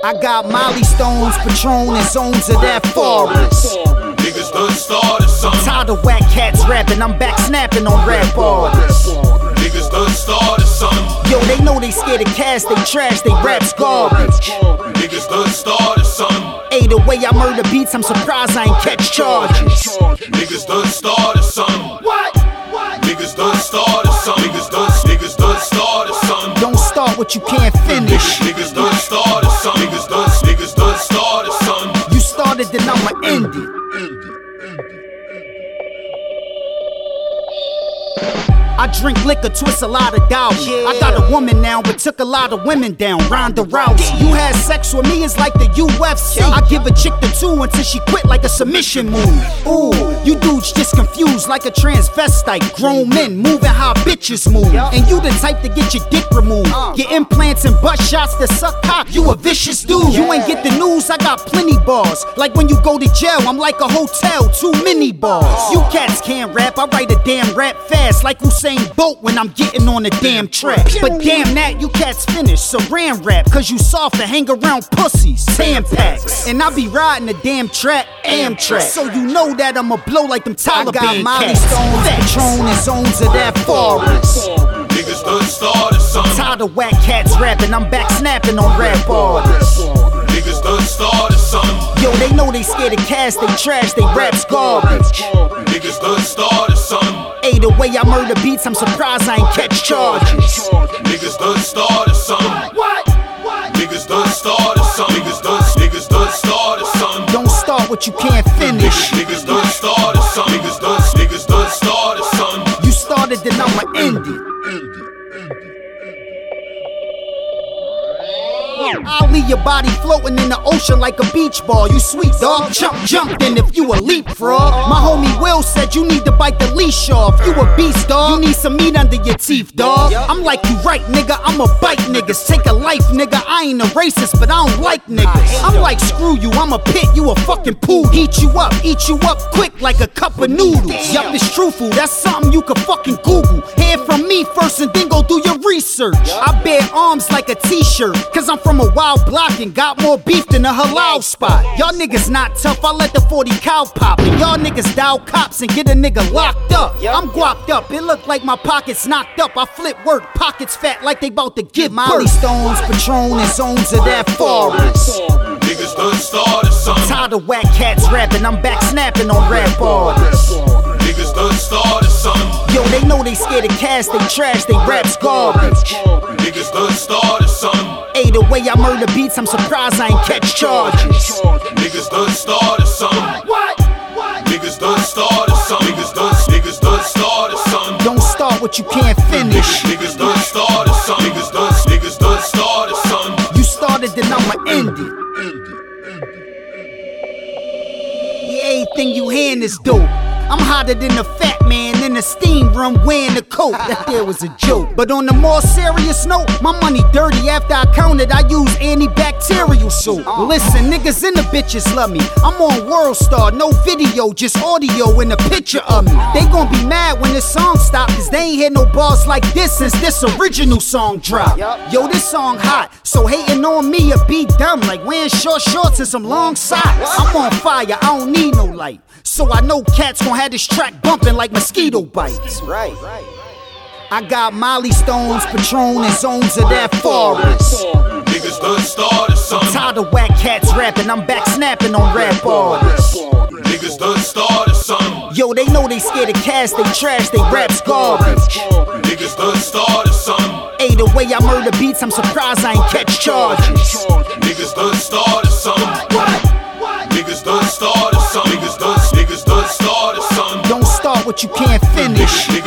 I got Molly Stones, Patron, and zones of that forest. Niggas done started something. Tired of whack cats rapping, I'm back snapping on rap artists. Niggas done started something. Yo, they know they scared of cats, they trash, they rap's garbage. Niggas done started something. Hey, the way I murder beats, I'm surprised I ain't catch charges. Niggas done started something. What? Niggas done started something. Niggas done started something. Don't start what you can't finish. Niggas done started something. Niggas done started something. You started, then I'ma end it. I drink liquor, twist a lot of dollars. I got a woman now, but took a lot of women down. Ronda Rousey. You had sex with me, it's like the UFC. I give a chick the 2 until she quit like a submission move. Ooh, you dudes just confused like a transvestite. Grown men moving how bitches move. And you the type to get your dick removed. Get implants and butt shots that suck cock. You a vicious dude. You ain't get the news, I got plenty bars. Like when you go to jail, I'm like a hotel, 2 mini bars. You cats can't rap, I write a damn rap fast. Like Usain Bolt when I'm getting on the damn track. But damn that, you cats finished saran wrap. Cause you soft to hang around pussies, Tampax. And I be riding the damn track, Amtrak. So you know that I'ma blow like them Taliban. I got Molly Stones, Patron, and zones of that forest. Niggas done started something. Tired of whack cats rapping, I'm back snapping on rap artists. Niggas done started something. Yo, they know they scared of cats, they trash, they rap's garbage. Niggas done started something. Hey, the way I murder beats, I'm surprised I ain't catch charges. Niggas done started something. What? Niggas done started something. Niggas done started something. Don't start what you can't finish. Niggas done started something. Niggas done started something. You started, then I'ma end it. I'll leave your body floating in the ocean like a beach ball. You sweet dog, jump then if you a leapfrog. My homie Will said you need to bite the leash off. You a beast, dog. You need some meat under your teeth, dog. I'm like you right, nigga. I'ma bite niggas. Take a life, nigga. I ain't a racist, but I don't like niggas. I'm like screw you. I'm a pit. You a fucking poodle. Eat you up quick like a cup of noodles. Yup, it's truthful. That's something you can fucking Google. Hear from me first and then go do your research. I bear arms like a t-shirt, cause I'm from a wild block and got more beef than a halal spot. Y'all niggas not tough, I let the 40 cow pop. And y'all niggas dial cops and get a nigga locked up. I'm guapped up, it look like my pockets knocked up. I flip work, pockets fat like they bout to give Molly Stones, Patron, and zones of that forest. Niggas done started something. Tired of whack cats rapping, I'm back snapping on rap artists. Niggas done started something. Yo, they know they scared of cats, they trash, they rap's garbage. Niggas done started something. Hey, the way I murder beats, I'm surprised I ain't catch charges. Niggas done started something. What? Niggas done started something. Niggas done started something. Don't start what you can't finish. Niggas done started something. Niggas done started something. You started, then I'ma end it. Yeah, everything you hearin' is dope. I'm hotter than a fat man in a steam room wearing a coat. That there was a joke. But on a more serious note, my money dirty. After I counted, I use antibacterial soap. Listen, niggas and the bitches love me. I'm on World Star, no video, just audio and a picture of me. They gon' be mad when this song stop, cause they ain't hear no bars like this since this original song dropped. Yo, this song hot, so hating on me a be dumb, like wearing short shorts and some long socks. I'm on fire, I don't need no light. So I know cats gon' have this track bumping like mosquito bites. Right. I got Molly Stones, Patron, and zones of that forest. Niggas done started something. Tired of whack cats rapping, I'm back snapping on rap artists. Niggas done started something. Yo, they know they scared of cats, they trash, they rap's garbage. Niggas done started something. Hey, the way I murder beats, I'm surprised I ain't catch charges. Niggas done started something. Niggas done started something. Niggas done started something. Don't start what you can't finish.